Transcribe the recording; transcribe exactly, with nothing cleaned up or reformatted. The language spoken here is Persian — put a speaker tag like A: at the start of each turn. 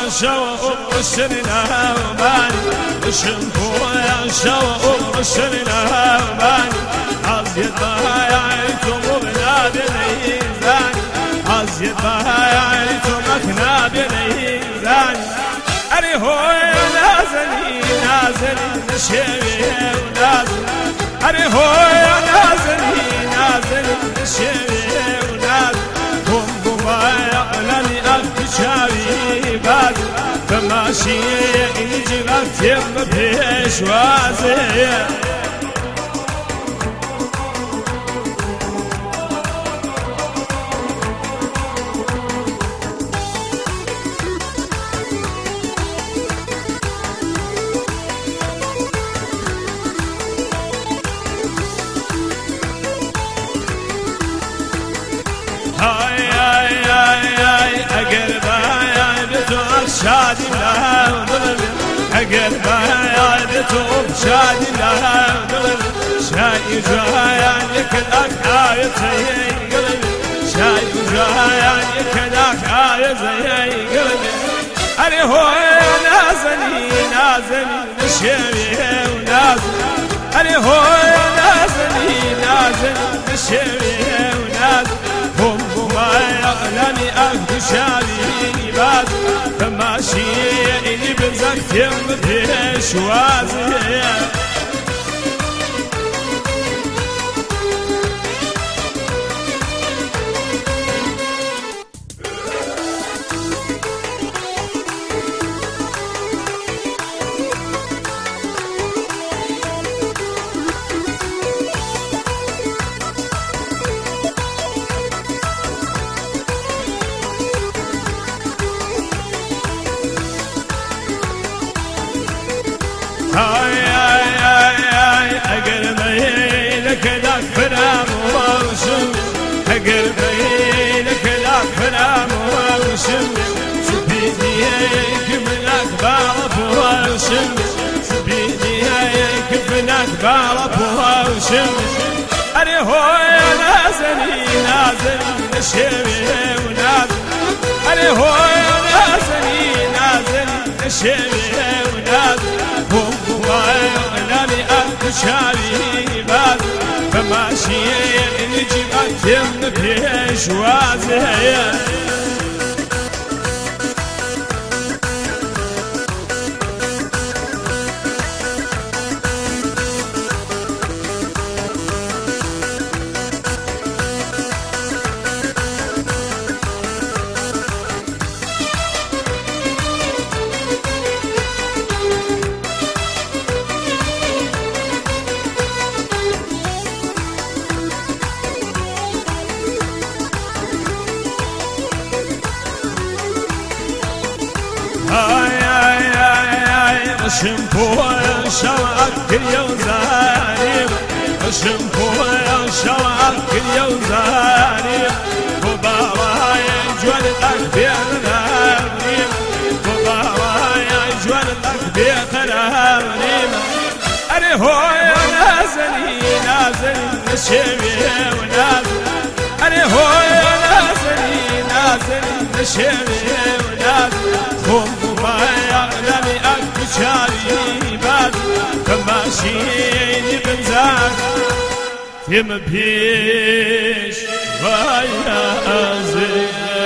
A: شوق سرنا وباني وشمبويا شوق سرنا وباني عزيز ضايعتم وبنادي ليزاني عزيز ضايعتم مكنادي ليزاني أري هو نازلي نازلي نشوي ونازل أري هو نازلي نازلي نشوي ونازل هم ضايع لني أفتشاري بعد فماشي يجي غتيم بيشوازي شادي لها ونظر أقل ما يدتوب شادي لها ونظر شاي جايان يكدك آية زي قلبي شاي جايان يكدك آية زي قلبي أري هو نازلي نازلي نشوي ونازل أري هو نازلي نازلي نشوي ونازل هم ما يغلني أخذ شادي بعد فماشي إني بنزك يم بيشوازي هاي هاي هاي هاي أقربي لك ذاك فرام وشم أقربي لك ذاك فرام وشم سبيني كمنك بعرف وشم سبيني كمنك بعرف وشم أري هو نازلي نازلي نشوي ونازل أري هو نازلي نازلي نشوي ونازل هم غيرني أكشاري بعد فماشي نجي أتم بيشوازي شمبويا شوقك كل يوم زاريم شمبويا شوقك كل يوم زاريم وبارايا جولتك بيتنا مريم وبارايا جولتك بيتنا مريم أري هو نازلي نازلي نشوي ونازل أري هو نازلي نازلي نشوي ونازل هم ما يغلني أكشاري بعد فماشي بنزاك يم بيش ويا زين